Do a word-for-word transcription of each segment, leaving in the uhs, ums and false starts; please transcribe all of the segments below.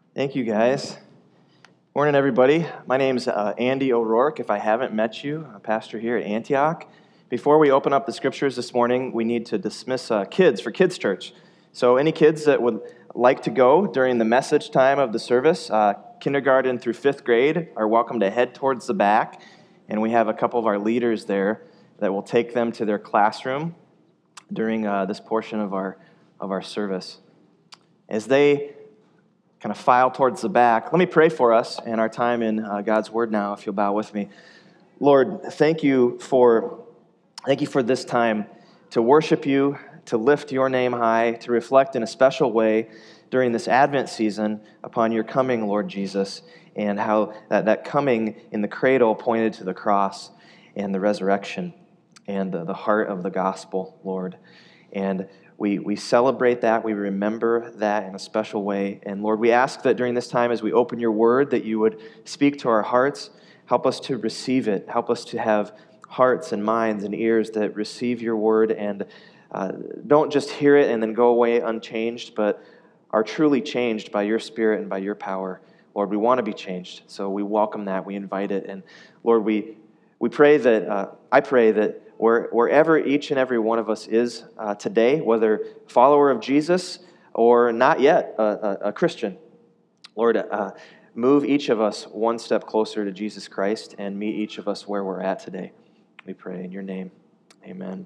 Thank you, guys. Morning, everybody. My name's uh, Andy O'Rourke. If I haven't met you, I'm a pastor here at Antioch. Before we open up the scriptures this morning, we need to dismiss uh, kids for Kids Church. So any kids that would like to go during the message time of the service, uh, kindergarten through fifth grade, are welcome to head towards the back. And we have a couple of our leaders there that will take them to their classroom during uh, this portion of our of our service. As they kind of file towards the back, let me pray for us and our time in uh, God's Word now, if you'll bow with me. Lord, thank you for thank you for this time to worship you, to lift your name high, to reflect in a special way during this Advent season upon your coming, Lord Jesus, and how that, that coming in the cradle pointed to the cross and the resurrection and the, the heart of the gospel, Lord. And We we celebrate that, we remember that in a special way. And Lord, we ask that during this time as we open your word, that you would speak to our hearts, help us to receive it, help us to have hearts and minds and ears that receive your word and uh, don't just hear it and then go away unchanged, but are truly changed by your spirit and by your power. Lord, we want to be changed, so we welcome that, we invite it. And Lord, we, we pray that, uh, I pray that Where, wherever each and every one of us is uh, today, whether follower of Jesus or not yet a, a, a Christian, Lord, uh, move each of us one step closer to Jesus Christ and meet each of us where we're at today. We pray in your name. Amen.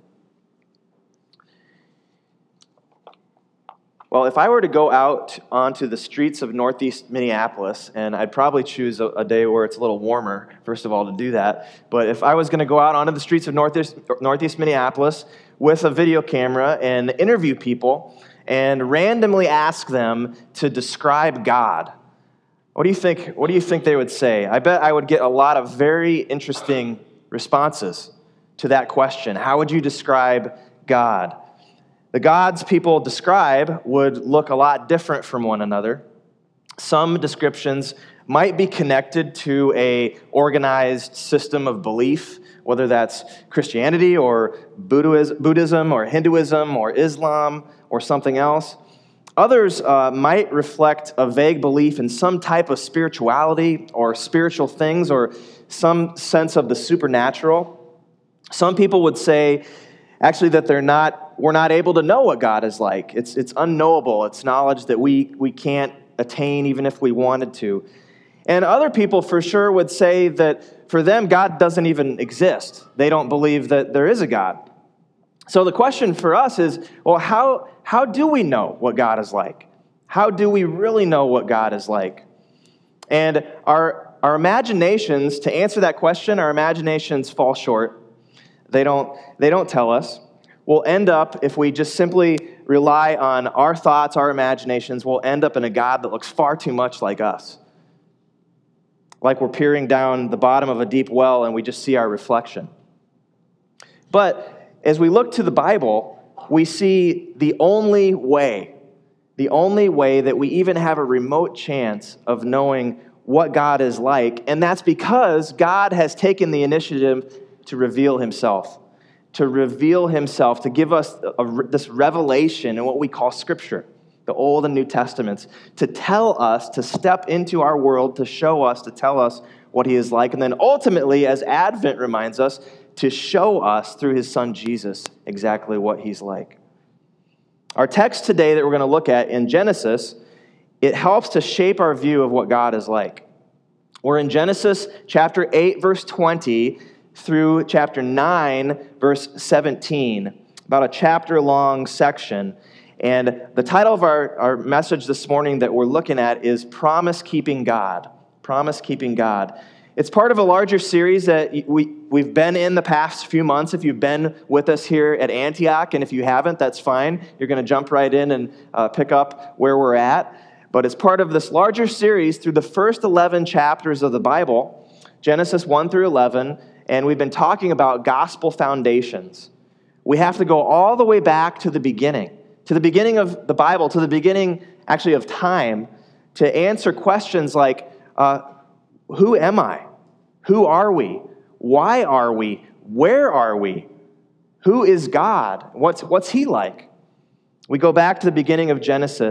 Well, if I were to go out onto the streets of Northeast Minneapolis, and I'd probably choose a, a day where it's a little warmer, first of all, to do that, but if I was going to go out onto the streets of Northeast, Northeast Minneapolis with a video camera and interview people and randomly ask them to describe God, what do you think, what do you think they would say? I bet I would get a lot of very interesting responses to that question. How would you describe God? The gods people describe would look a lot different from one another. Some descriptions might be connected to a organized system of belief, whether that's Christianity or Buddhism or Hinduism or Islam or something else. Others uh, might reflect a vague belief in some type of spirituality or spiritual things or some sense of the supernatural. Some people would say, actually, that they're not, we're not able to know what God is like. It's it's unknowable. It's knowledge that we we can't attain even if we wanted to. And other people for sure would say that for them, God doesn't even exist. They don't believe that there is a God. So the question for us is, well, how how do we know what God is like? How do we really know what God is like? And our our imaginations, to answer that question, our imaginations fall short. They don't, they don't tell us. We'll end up, if we just simply rely on our thoughts, our imaginations, we'll end up in a God that looks far too much like us. Like we're peering down the bottom of a deep well and we just see our reflection. But as we look to the Bible, we see the only way, the only way that we even have a remote chance of knowing what God is like, and that's because God has taken the initiative to reveal himself, to reveal himself, to give us a, a, this revelation in what we call Scripture, the Old and New Testaments, to tell us, to step into our world, to show us, to tell us what he is like, and then ultimately, as Advent reminds us, to show us through his son Jesus exactly what he's like. Our text today that we're going to look at in Genesis, it helps to shape our view of what God is like. We're in Genesis chapter eight, verse twenty, through chapter nine, verse seventeen, about a chapter-long section. And the title of our, our message this morning that we're looking at is Promise-Keeping God. Promise-Keeping God. It's part of a larger series that we, we've been in the past few months. If you've been with us here at Antioch, and if you haven't, that's fine. You're going to jump right in and uh, pick up where we're at. But it's part of this larger series through the first eleven chapters of the Bible, Genesis one through eleven, and we've been talking about gospel foundations. We have to go all the way back to the beginning, to the beginning of the Bible, to the beginning, actually, of time, to answer questions like, uh, who am I? Who are we? Why are we? Where are we? Who is God? What's, what's he like? We go back to the beginning of Genesis,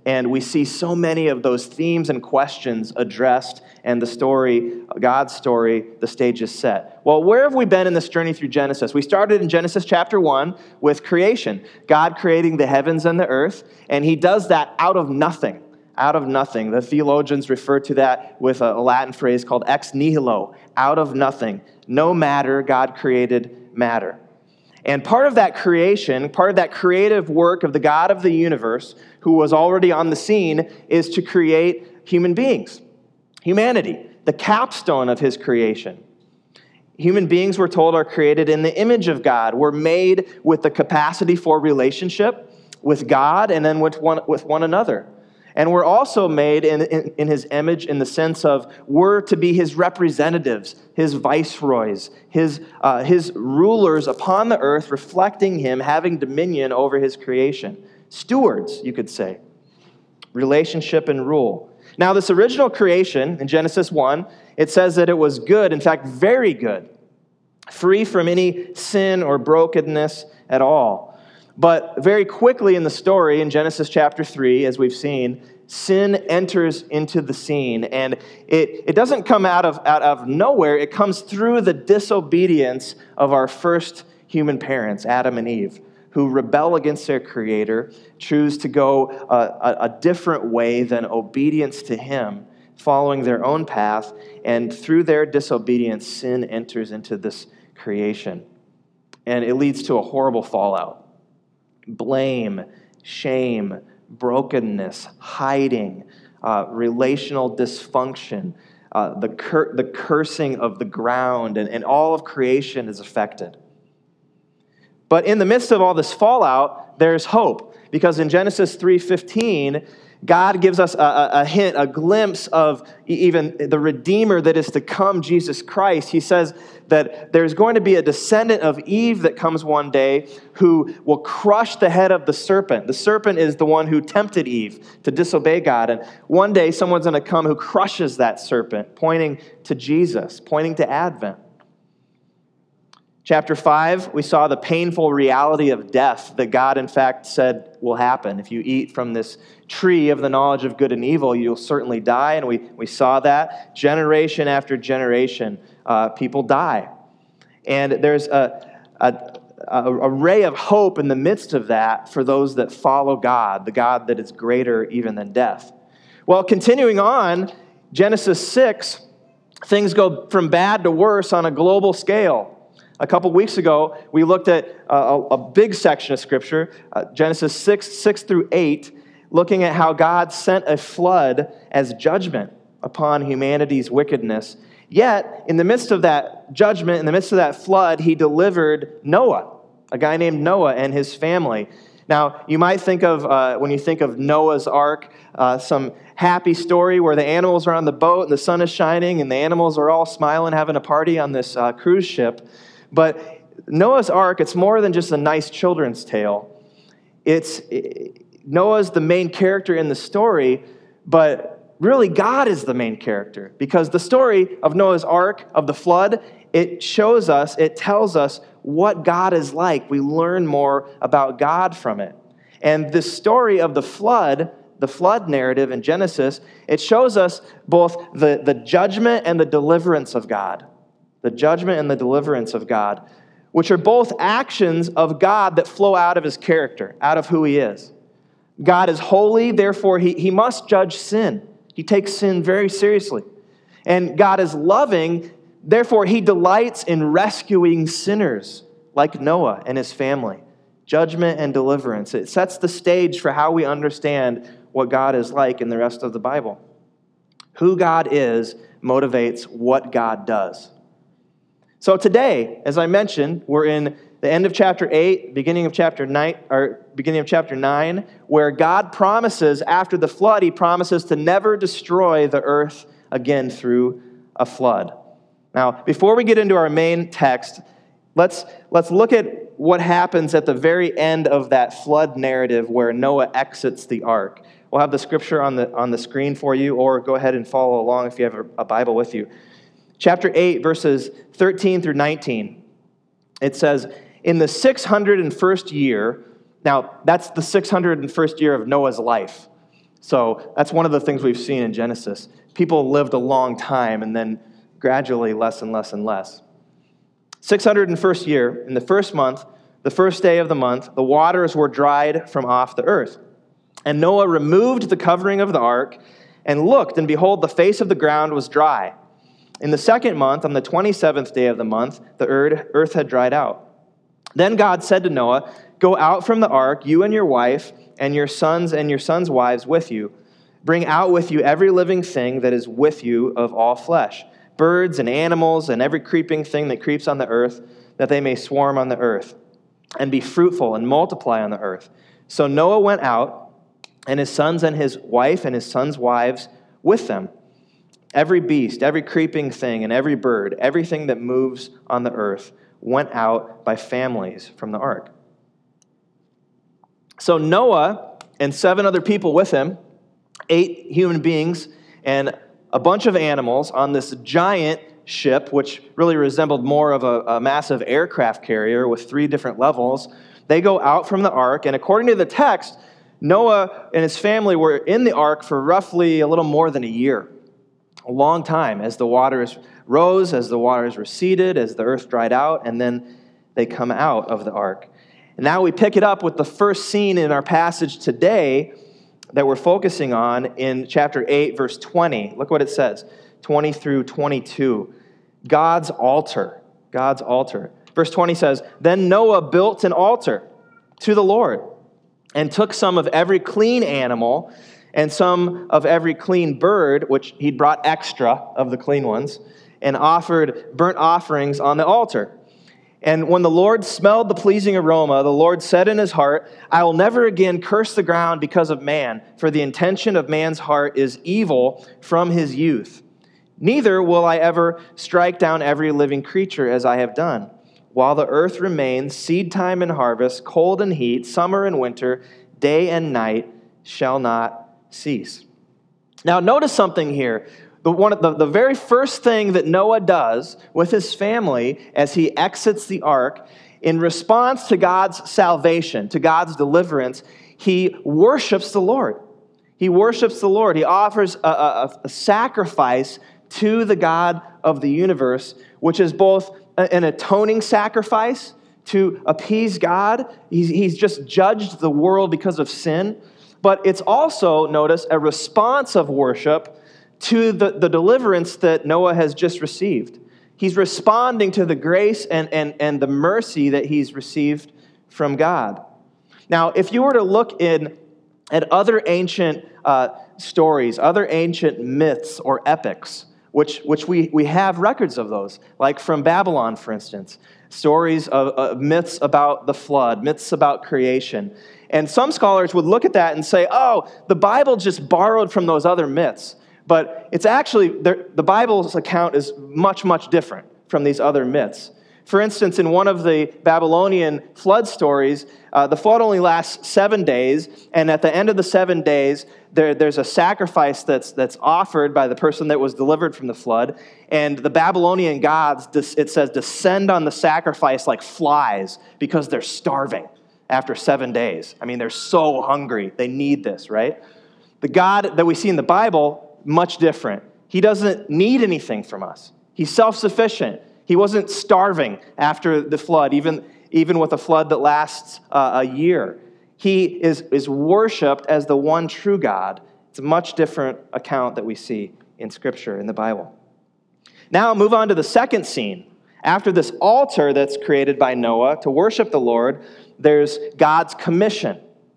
And we see so many of those themes and questions addressed, and the story, God's story, the stage is set. Well, where have we been in this journey through Genesis? We started in Genesis chapter one with creation, God creating the heavens and the earth, and he does that out of nothing. Out of nothing. The theologians refer to that with a Latin phrase called ex nihilo, out of nothing. No matter, God created matter. And part of that creation, part of that creative work of the God of the universe, who was already on the scene, is to create human beings, humanity, the capstone of his creation. Human beings, we're told, are created in the image of God. We're made with the capacity for relationship with God and then with one, with one another. And we're also made in, in, in his image in the sense of we're to be his representatives, his viceroys, his, uh, his rulers upon the earth, reflecting him, having dominion over his creation. Stewards, you could say. Relationship and rule. Now, this original creation in Genesis one, it says that it was good, in fact, very good, free from any sin or brokenness at all. But very quickly in the story, in Genesis chapter three, as we've seen, sin enters into the scene. And it, it doesn't come out of, out of nowhere. It comes through the disobedience of our first human parents, Adam and Eve, who rebel against their Creator, choose to go a, a, a different way than obedience to him, following their own path. And through their disobedience, sin enters into this creation. And it leads to a horrible fallout. Blame, shame, brokenness, hiding, uh, relational dysfunction, uh, the, cur- the cursing of the ground, and, and all of creation is affected. But in the midst of all this fallout, there's hope. Because in Genesis three fifteen, God gives us a, a hint, a glimpse of even the Redeemer that is to come, Jesus Christ. He says that there's going to be a descendant of Eve that comes one day who will crush the head of the serpent. The serpent is the one who tempted Eve to disobey God. And one day someone's going to come who crushes that serpent, pointing to Jesus, pointing to Advent. Chapter five, we saw the painful reality of death that God, in fact, said will happen. If you eat from this tree of the knowledge of good and evil, you'll certainly die. And we, we saw that. Generation after generation, uh, people die. And there's a, a, a, a ray of hope in the midst of that for those that follow God, the God that is greater even than death. Well, continuing on, Genesis six, things go from bad to worse on a global scale. A couple weeks ago, we looked at a, a big section of Scripture, uh, Genesis six, six through eight, looking at how God sent a flood as judgment upon humanity's wickedness. Yet, in the midst of that judgment, in the midst of that flood, he delivered Noah, a guy named Noah and his family. Now, you might think of, uh, when you think of Noah's Ark, uh, some happy story where the animals are on the boat and the sun is shining and the animals are all smiling, having a party on this uh, cruise ship. But Noah's Ark, it's more than just a nice children's tale. It's Noah's the main character in the story, but really God is the main character. Because the story of Noah's Ark, of the flood, it shows us, it tells us what God is like. We learn more about God from it. And this story of the flood, the flood narrative in Genesis, it shows us both the, the judgment and the deliverance of God. The judgment and the deliverance of God, which are both actions of God that flow out of his character, out of who he is. God is holy, therefore he, he must judge sin. He takes sin very seriously. And God is loving, therefore he delights in rescuing sinners like Noah and his family. Judgment and deliverance. It sets the stage for how we understand what God is like in the rest of the Bible. Who God is motivates what God does. So today, as I mentioned, we're in the end of chapter eight, beginning of chapter nine, or beginning of chapter nine, where God promises, after the flood, he promises to never destroy the earth again through a flood. Now, before we get into our main text, let's, let's look at what happens at the very end of that flood narrative where Noah exits the ark. We'll have the scripture on the, on the screen for you, or go ahead and follow along if you have a, a Bible with you. Chapter eight, verses thirteen through nineteen, it says, in the six hundred first year, now that's the six hundred first year of Noah's life. So that's one of the things we've seen in Genesis. People lived a long time and then gradually less and less and less. six hundred first year, in the first month, the first day of the month, the waters were dried from off the earth. And Noah removed the covering of the ark and looked, and behold, the face of the ground was dry. In the second month, on the twenty-seventh day of the month, the earth had dried out. Then God said to Noah, "Go out from the ark, you and your wife, and your sons and your sons' wives with you. Bring out with you every living thing that is with you of all flesh, birds and animals and every creeping thing that creeps on the earth, that they may swarm on the earth, and be fruitful and multiply on the earth." So Noah went out, and his sons and his wife and his sons' wives with them. Every beast, every creeping thing, and every bird, everything that moves on the earth, went out by families from the ark. So Noah and seven other people with him, eight human beings, and a bunch of animals on this giant ship, which really resembled more of a, a massive aircraft carrier with three different levels. They go out from the ark, and according to the text, Noah and his family were in the ark for roughly a little more than a year, a long time, as the waters rose, as the waters receded, as the earth dried out, and then they come out of the ark. And now we pick it up with the first scene in our passage today that we're focusing on in chapter eight, verse twenty. Look what it says, twenty through twenty-two. God's altar. God's altar. Verse twenty says, "Then Noah built an altar to the Lord and took some of every clean animal and some of every clean bird," which he'd brought extra of the clean ones, "and offered burnt offerings on the altar. And when the Lord smelled the pleasing aroma, the Lord said in his heart, 'I will never again curse the ground because of man, for the intention of man's heart is evil from his youth. Neither will I ever strike down every living creature as I have done. While the earth remains, seed time and harvest, cold and heat, summer and winter, day and night shall not cease.'" Now notice something here. The, one, the, the very first thing that Noah does with his family as he exits the ark, in response to God's salvation, to God's deliverance, he worships the Lord. He worships the Lord. He offers a, a, a sacrifice to the God of the universe, which is both an atoning sacrifice to appease God. He's, he's just judged the world because of sin. But it's also, notice, a response of worship to the, the deliverance that Noah has just received. He's responding to the grace and, and, and the mercy that he's received from God. Now, if you were to look in at other ancient uh, stories, other ancient myths or epics, which, which we, we have records of those, like from Babylon, for instance, stories of, of myths about the flood, myths about creation. And some scholars would look at that and say, oh, the Bible just borrowed from those other myths. But it's actually, the Bible's account is much, much different from these other myths. For instance, in one of the Babylonian flood stories, uh, the flood only lasts seven days, and at the end of the seven days, there, there's a sacrifice that's, that's offered by the person that was delivered from the flood, and the Babylonian gods, it says, descend on the sacrifice like flies because they're starving after seven days. I mean, they're so hungry. They need this, right? The God that we see in the Bible, much different. He doesn't need anything from us. He's self-sufficient. He wasn't starving after the flood, even, even with a flood that lasts uh, a year. He is, is worshipped as the one true God. It's a much different account that we see in Scripture, in the Bible. Now move on to the second scene. After this altar that's created by Noah to worship the Lord, there's God's commission.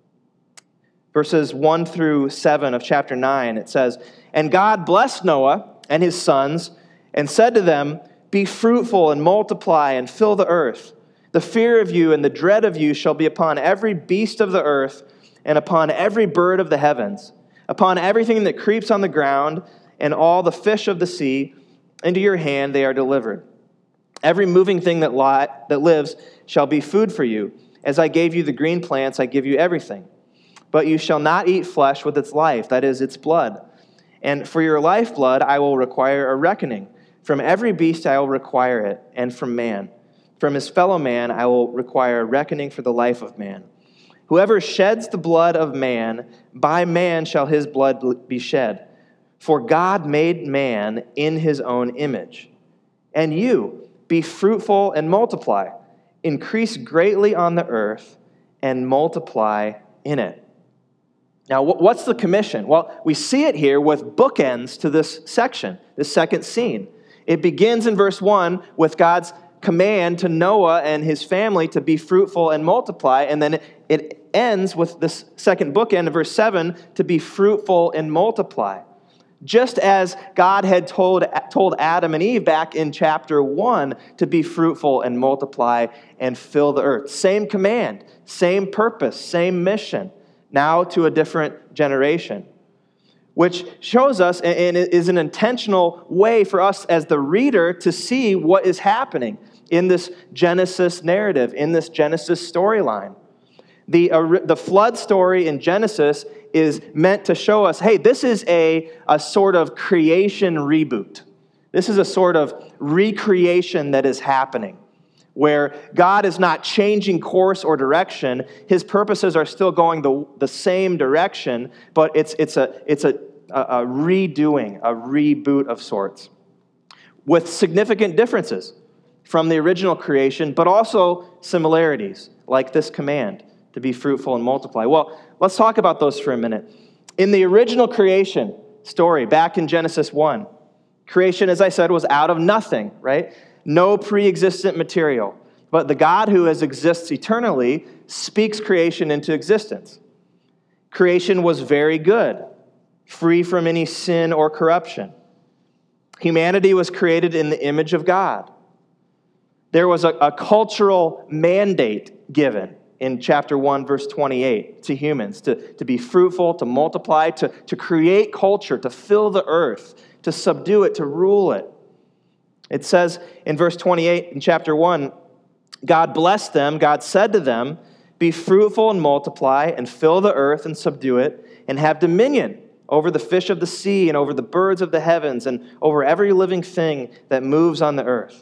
Verses one through seven of chapter nine, it says, "And God blessed Noah and his sons and said to them, 'Be fruitful and multiply and fill the earth. The fear of you and the dread of you shall be upon every beast of the earth and upon every bird of the heavens, upon everything that creeps on the ground and all the fish of the sea. Into your hand they are delivered. Every moving thing that, li- that lives shall be food for you. As I gave you the green plants, I give you everything. But you shall not eat flesh with its life, that is, its blood. And for your lifeblood I will require a reckoning. From every beast I will require it, and from man. From his fellow man I will require a reckoning for the life of man. Whoever sheds the blood of man, by man shall his blood be shed. For God made man in his own image. And you, be fruitful and multiply. Increase greatly on the earth and multiply in it. Now, what's the commission? Well, we see it here with bookends to this section, this second scene. It begins in verse one with God's command to Noah and his family to be fruitful and multiply, and then it ends with this second bookend of verse seven to be fruitful and multiply. Just as God had told, told Adam and Eve back in chapter one to be fruitful and multiply and fill the earth. Same command, same purpose, same mission. Now to a different generation, which shows us and is an intentional way for us as the reader to see what is happening in this Genesis narrative, in this Genesis storyline. The, uh, the flood story in Genesis is meant to show us, hey, this is a, a sort of creation reboot. This is a sort of recreation that is happening, where God is not changing course or direction. His purposes are still going the, the same direction, but it's, it's, a, it's a, a, a redoing, a reboot of sorts, with significant differences from the original creation, but also similarities, like this command to be fruitful and multiply. Well, let's talk about those for a minute. In the original creation story, back in Genesis one, creation, as I said, was out of nothing, right? No pre-existent material. But the God who has exists eternally speaks creation into existence. Creation was very good, free from any sin or corruption. Humanity was created in the image of God. There was a, a cultural mandate given in chapter one, verse twenty-eight, to humans, to, to be fruitful, to multiply, to, to create culture, to fill the earth, to subdue it, to rule it. It says in verse twenty-eight in chapter one, God blessed them, God said to them, be fruitful and multiply, and fill the earth and subdue it, and have dominion over the fish of the sea, and over the birds of the heavens, and over every living thing that moves on the earth.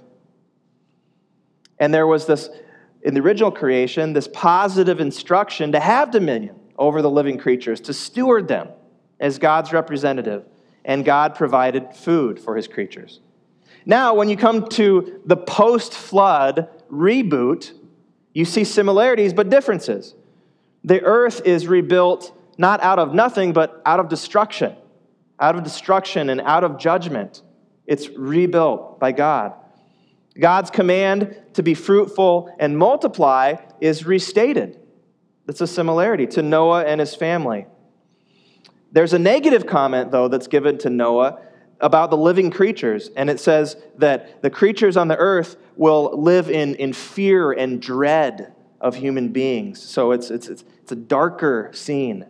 And there was this, in the original creation, this positive instruction to have dominion over the living creatures, to steward them as God's representative, and God provided food for his creatures. Now, when you come to the post-flood reboot, you see similarities but differences. The earth is rebuilt not out of nothing, but out of destruction. Out of destruction and out of judgment. It's rebuilt by God. God's command to be fruitful and multiply is restated. That's a similarity to Noah and his family. There's a negative comment, though, that's given to Noah about the living creatures, and it says that the creatures on the earth will live in, in fear and dread of human beings. So it's, it's, it's, it's a darker scene.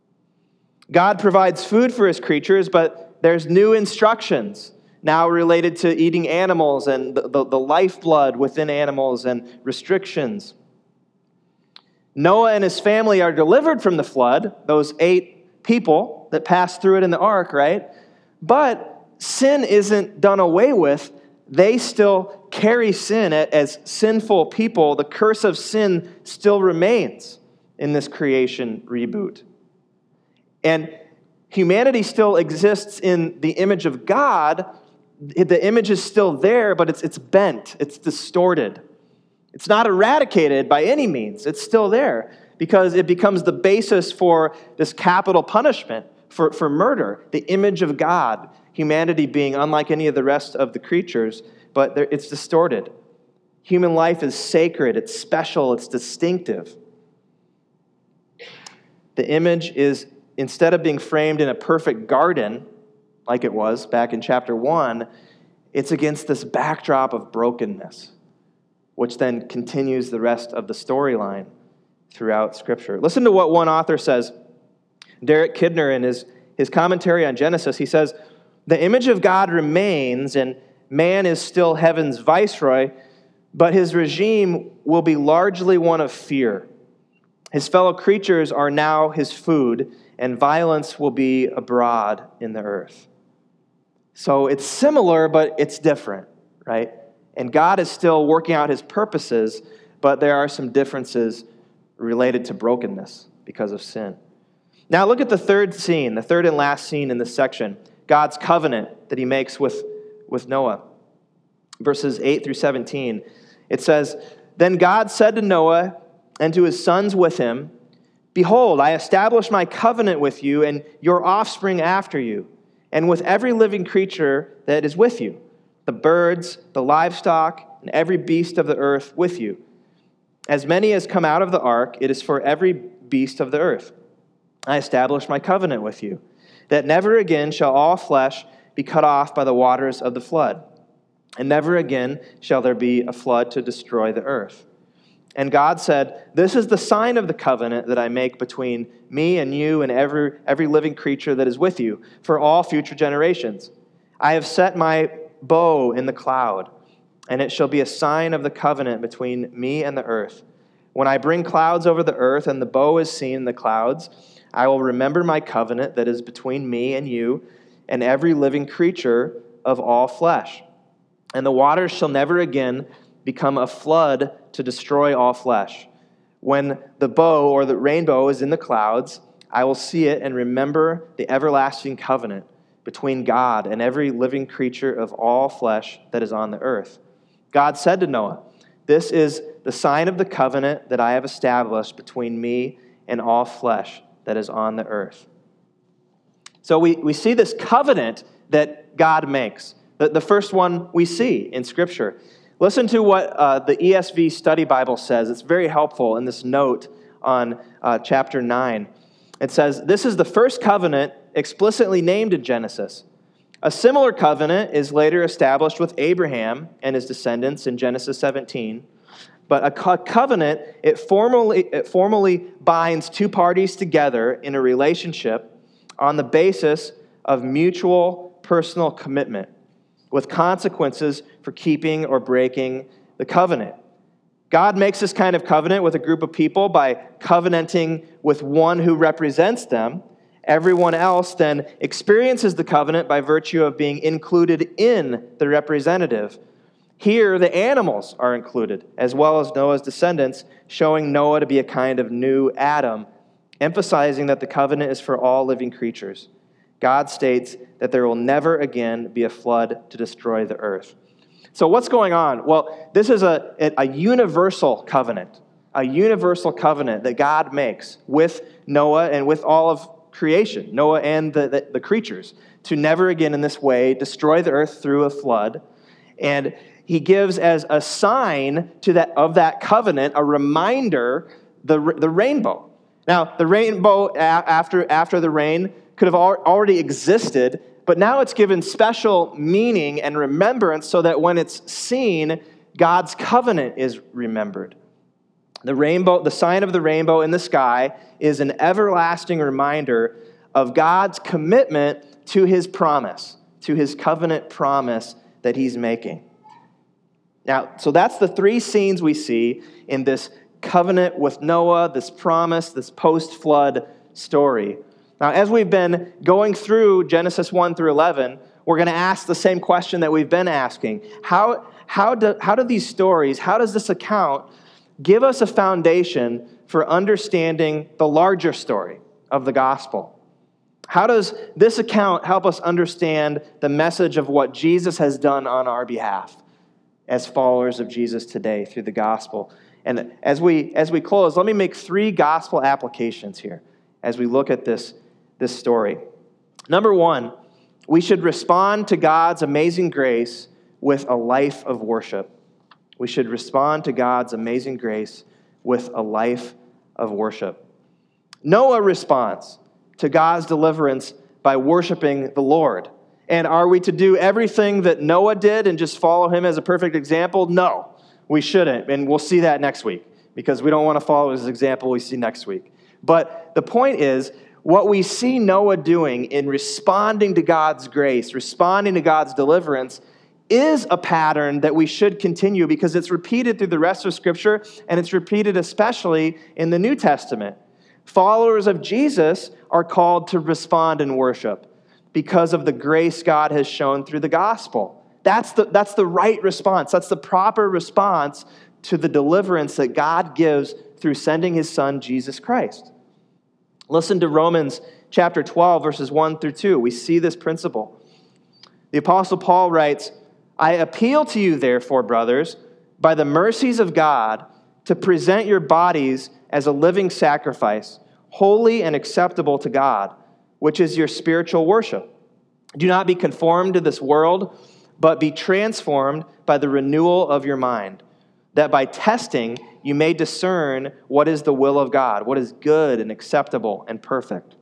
God provides food for his creatures, but there's new instructions now related to eating animals and the, the, the lifeblood within animals and restrictions. Noah and his family are delivered from the flood, those eight people that passed through it in the ark, right? But sin isn't done away with. They still carry sin as sinful people. The curse of sin still remains in this creation reboot. And humanity still exists in the image of God. The image is still there, but it's, it's bent. It's distorted. It's not eradicated by any means. It's still there because it becomes the basis for this capital punishment for, for murder. The image of God, humanity being unlike any of the rest of the creatures, but it's distorted. Human life is sacred. It's special. It's distinctive. The image is, instead of being framed in a perfect garden, like it was back in chapter one, it's against this backdrop of brokenness, which then continues the rest of the storyline throughout Scripture. Listen to what one author says. Derek Kidner, in his, his commentary on Genesis, he says, the image of God remains, and man is still heaven's viceroy, but his regime will be largely one of fear. His fellow creatures are now his food, and violence will be abroad in the earth. So it's similar, but it's different, right? And God is still working out his purposes, but there are some differences related to brokenness because of sin. Now look at the third scene, the third and last scene in this section, God's covenant that he makes with, with Noah. Verses eight through seventeen, it says, "Then God said to Noah and to his sons with him, 'Behold, I establish my covenant with you and your offspring after you, and with every living creature that is with you, the birds, the livestock, and every beast of the earth with you. As many as come out of the ark, it is for every beast of the earth. I establish my covenant with you, that never again shall all flesh be cut off by the waters of the flood, and never again shall there be a flood to destroy the earth.' And God said, 'This is the sign of the covenant that I make between me and you and every, every living creature that is with you for all future generations. I have set my bow in the cloud, and it shall be a sign of the covenant between me and the earth. When I bring clouds over the earth and the bow is seen in the clouds, I will remember my covenant that is between me and you and every living creature of all flesh. And the waters shall never again become a flood to destroy all flesh. When the bow or the rainbow is in the clouds, I will see it and remember the everlasting covenant between God and every living creature of all flesh that is on the earth.' God said to Noah, 'This is the sign of the covenant that I have established between me and all flesh that is on the earth.'" So we, we see this covenant that God makes. The, the first one we see in Scripture. Listen to what uh, the E S V Study Bible says. It's very helpful in this note on uh, chapter nine. It says, "This is the first covenant explicitly named in Genesis. A similar covenant is later established with Abraham and his descendants in Genesis seventeen. But a co- covenant, it formally, it formally binds two parties together in a relationship on the basis of mutual personal commitment, with consequences for keeping or breaking the covenant. God makes this kind of covenant with a group of people by covenanting with one who represents them. Everyone else then experiences the covenant by virtue of being included in the representative. Here, the animals are included, as well as Noah's descendants, showing Noah to be a kind of new Adam, emphasizing that the covenant is for all living creatures. God states that there will never again be a flood to destroy the earth." So what's going on? Well, this is a, a universal covenant, a universal covenant that God makes with Noah and with all of creation, Noah and the, the, the creatures, to never again in this way destroy the earth through a flood. And he gives as a sign to that of that covenant, a reminder, the, the rainbow. Now, the rainbow after, after the rain could have already existed, but now it's given special meaning and remembrance so that when it's seen, God's covenant is remembered. The rainbow, the sign of the rainbow in the sky is an everlasting reminder of God's commitment to his promise, to his covenant promise that he's making. Now, so that's the three scenes we see in this covenant with Noah, this promise, this post-flood story. Now, as we've been going through Genesis one through eleven, we're going to ask the same question that we've been asking. How, how, do, how do these stories, how does this account give us a foundation for understanding the larger story of the gospel? How does this account help us understand the message of what Jesus has done on our behalf as followers of Jesus today through the gospel? And as we, as we close, let me make three gospel applications here as we look at this this story. Number one, we should respond to God's amazing grace with a life of worship. We should respond to God's amazing grace with a life of worship. Noah responds to God's deliverance by worshiping the Lord. And are we to do everything that Noah did and just follow him as a perfect example? No, we shouldn't. And we'll see that next week because we don't want to follow his example we see next week. But the point is, what we see Noah doing in responding to God's grace, responding to God's deliverance, is a pattern that we should continue because it's repeated through the rest of Scripture, and it's repeated especially in the New Testament. Followers of Jesus are called to respond in worship because of the grace God has shown through the gospel. That's the, that's the right response. That's the proper response to the deliverance that God gives through sending his Son, Jesus Christ. Listen to Romans chapter twelve, verses one through two. We see this principle. The Apostle Paul writes, I appeal to you, therefore, brothers, by the mercies of God, to present your bodies as a living sacrifice, holy and acceptable to God, which is your spiritual worship. Do not be conformed to this world, but be transformed by the renewal of your mind, that by testing you may discern what is the will of God, what is good and acceptable and perfect.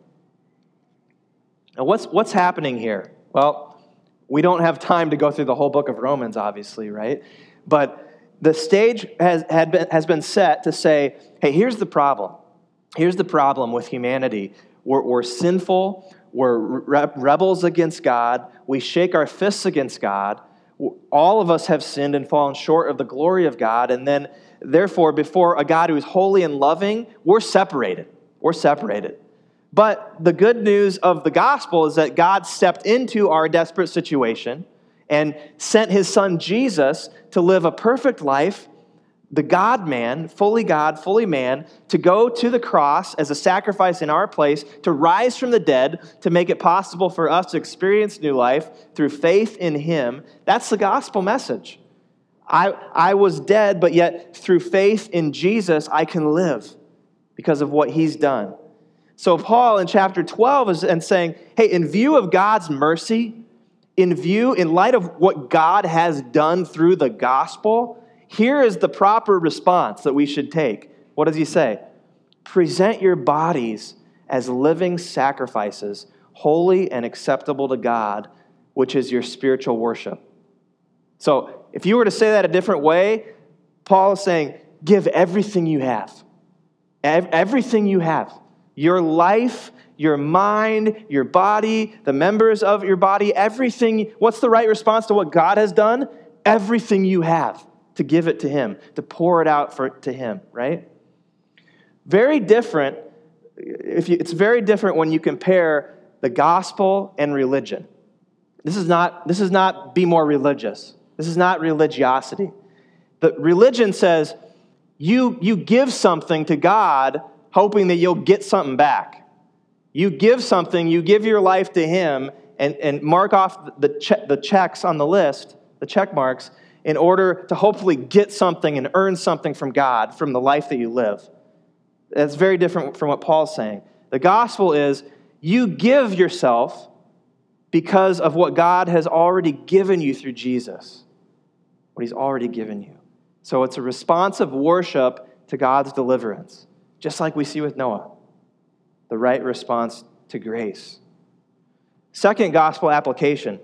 Now, what's, what's happening here? Well, we don't have time to go through the whole book of Romans, obviously, right? But the stage has, had been, has been set to say, hey, here's the problem. Here's the problem with humanity. We're, we're sinful. We're re- rebels against God. We shake our fists against God. All of us have sinned and fallen short of the glory of God. And then, therefore, before a God who is holy and loving, we're separated. We're separated. But the good news of the gospel is that God stepped into our desperate situation and sent his Son Jesus to live a perfect life, the God-man, fully God, fully man, to go to the cross as a sacrifice in our place, to rise from the dead, to make it possible for us to experience new life through faith in him. That's the gospel message. I, I was dead, but yet through faith in Jesus, I can live because of what he's done. So Paul in chapter twelve is and saying, hey, in view of God's mercy, in view, in light of what God has done through the gospel, here is the proper response that we should take. What does he say? Present your bodies as living sacrifices, holy and acceptable to God, which is your spiritual worship. So if you were to say that a different way, Paul is saying, give everything you have. Everything you have. Your life, your mind, your body, the members of your body, everything. What's the right response to what God has done? Everything you have, to give it to him, to pour it out for to him, right? Very different. If you, it's very different when you compare the gospel and religion. This is not, this is not be more religious. This is not religiosity. The religion says you, you give something to God hoping that you'll get something back. You give something, you give your life to him, and, and mark off the, che- the checks on the list, the check marks, in order to hopefully get something and earn something from God, from the life that you live. That's very different from what Paul's saying. The gospel is you give yourself because of what God has already given you through Jesus, what he's already given you. So it's a response of worship to God's deliverance, just like we see with Noah, the right response to grace. Second gospel application.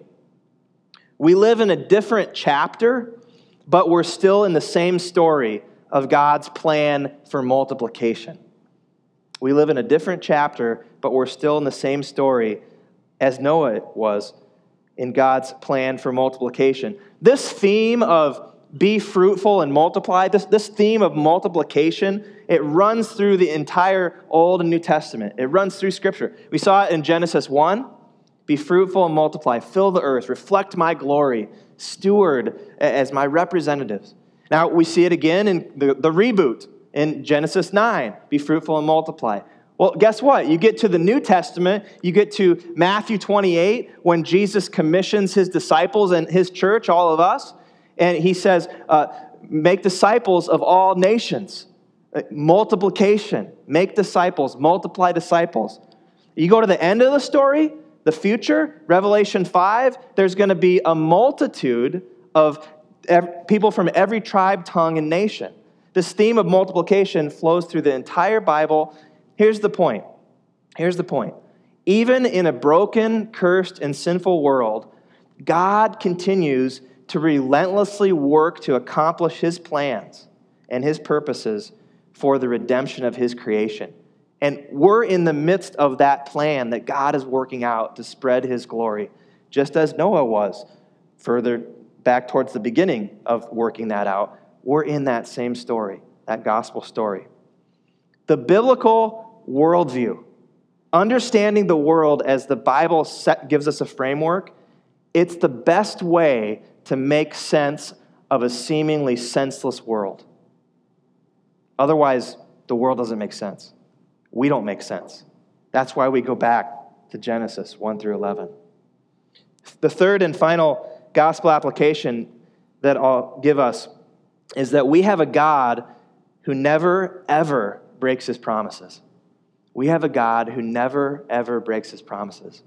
We live in a different chapter, but we're still in the same story of God's plan for multiplication. We live in a different chapter, but we're still in the same story as Noah was in God's plan for multiplication. This theme of be fruitful and multiply, this, this theme of multiplication, it runs through the entire Old and New Testament. It runs through Scripture. We saw it in Genesis one. Be fruitful and multiply. Fill the earth. Reflect my glory. Steward as my representatives. Now, we see it again in the, the reboot in Genesis nine. Be fruitful and multiply. Well, guess what? You get to the New Testament. You get to Matthew twenty-eight when Jesus commissions his disciples and his church, all of us. And he says, uh, make disciples of all nations. Multiplication. Make disciples. Multiply disciples. You go to the end of the story, the future, Revelation five, there's going to be a multitude of ev- people from every tribe, tongue, and nation. This theme of multiplication flows through the entire Bible. Here's the point. Here's the point. Even in a broken, cursed, and sinful world, God continues to relentlessly work to accomplish his plans and his purposes for the redemption of his creation. And we're in the midst of that plan that God is working out to spread his glory, just as Noah was further back towards the beginning of working that out. We're in that same story, that gospel story. The biblical worldview, understanding the world as the Bible set, gives us a framework, it's the best way to make sense of a seemingly senseless world. Otherwise, the world doesn't make sense. We don't make sense. That's why we go back to Genesis one through eleven. The third and final gospel application that I'll give us is that we have a God who never, ever breaks his promises. We have a God who never, ever breaks his promises.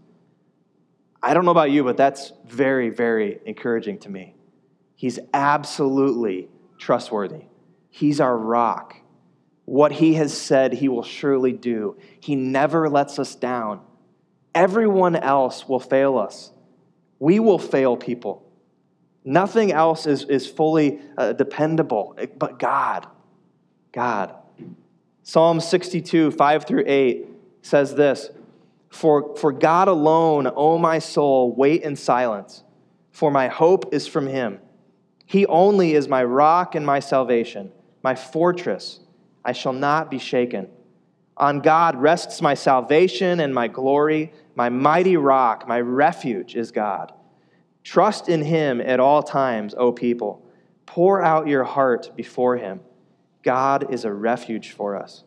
I don't know about you, but that's very, very encouraging to me. He's absolutely trustworthy. He's our rock. What he has said, he will surely do. He never lets us down. Everyone else will fail us. We will fail people. Nothing else is, is fully uh, dependable, but God. God. Psalm sixty-two, five through eight says this, For, for God alone, O my soul, wait in silence, for my hope is from him. He only is my rock and my salvation, my fortress. I shall not be shaken. On God rests my salvation and my glory, my mighty rock, my refuge is God. Trust in him at all times, O people. Pour out your heart before him. God is a refuge for us.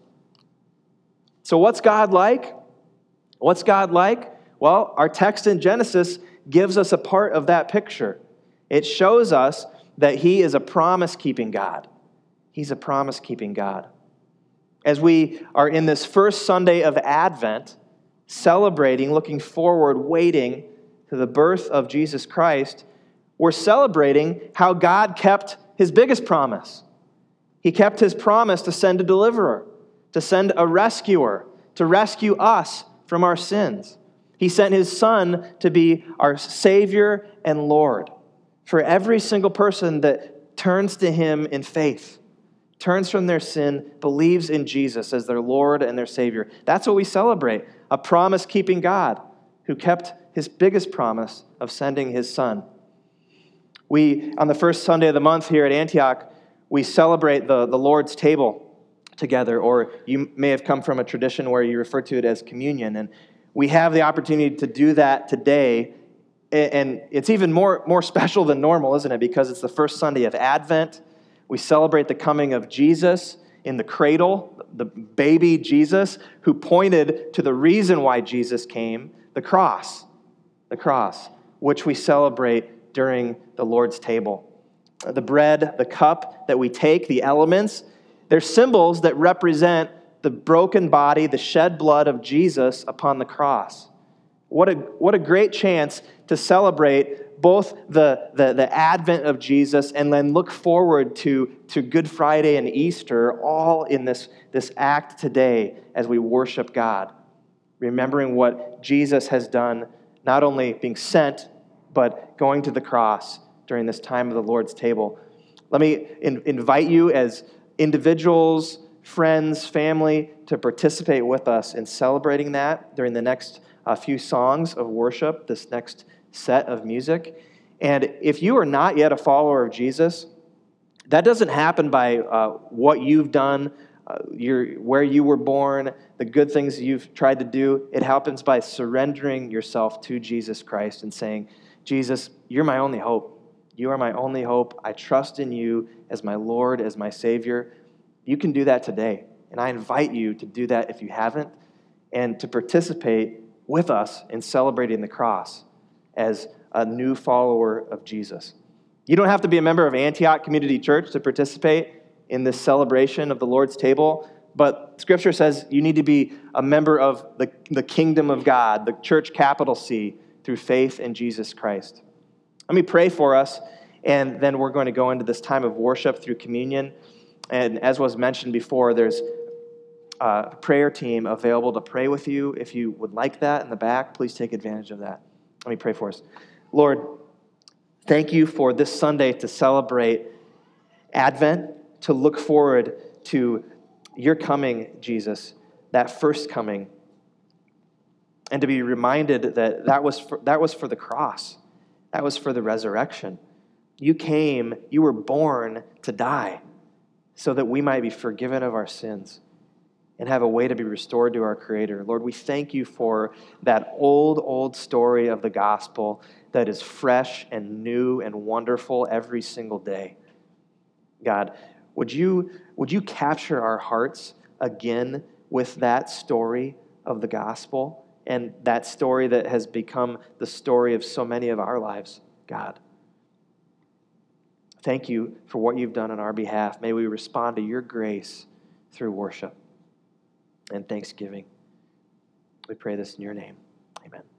So what's God like? What's God like? Well, our text in Genesis gives us a part of that picture. It shows us that he is a promise-keeping God. He's a promise-keeping God. As we are in this first Sunday of Advent, celebrating, looking forward, waiting to the birth of Jesus Christ, we're celebrating how God kept his biggest promise. He kept his promise to send a deliverer, to send a rescuer, to rescue us from our sins. He sent his Son to be our Savior and Lord for every single person that turns to him in faith, turns from their sin, believes in Jesus as their Lord and their Savior. That's what we celebrate, a promise-keeping God who kept his biggest promise of sending his Son. We, on the first Sunday of the month here at Antioch, we celebrate the, the Lord's table together, or you may have come from a tradition where you refer to it as communion, and we have the opportunity to do that today, and it's even more, more special than normal, isn't it? Because it's the first Sunday of Advent. We celebrate the coming of Jesus in the cradle, the baby Jesus, who pointed to the reason why Jesus came, the cross, the cross, which we celebrate during the Lord's table. The bread, the cup that we take, the elements, they're symbols that represent the broken body, the shed blood of Jesus upon the cross. What a, what a great chance to celebrate both the, the, the advent of Jesus and then look forward to, to Good Friday and Easter, all in this, this act today as we worship God, remembering what Jesus has done, not only being sent, but going to the cross during this time of the Lord's table. Let me in, invite you as individuals, friends, family, to participate with us in celebrating that during the next uh, few songs of worship, this next set of music. And if you are not yet a follower of Jesus, that doesn't happen by uh, what you've done, uh, your, where you were born, the good things you've tried to do. It happens by surrendering yourself to Jesus Christ and saying, Jesus, you're my only hope. You are my only hope. I trust in you as my Lord, as my Savior. You can do that today. And I invite you to do that if you haven't, and to participate with us in celebrating the cross as a new follower of Jesus. You don't have to be a member of Antioch Community Church to participate in this celebration of the Lord's table, but Scripture says you need to be a member of the, the kingdom of God, the church capital C, through faith in Jesus Christ. Let me pray for us, and then we're going to go into this time of worship through communion. And as was mentioned before, there's a prayer team available to pray with you. If you would like that in the back, please take advantage of that. Let me pray for us. Lord, thank you for this Sunday to celebrate Advent, to look forward to your coming, Jesus, that first coming, and to be reminded that that was for, that was for the cross. That was for the resurrection. You came, you were born to die so that we might be forgiven of our sins and have a way to be restored to our Creator. Lord, we thank you for that old, old story of the gospel that is fresh and new and wonderful every single day. God, would you, would you capture our hearts again with that story of the gospel and that story that has become the story of so many of our lives, God. Thank you for what you've done on our behalf. May we respond to your grace through worship and thanksgiving. We pray this in your name. Amen.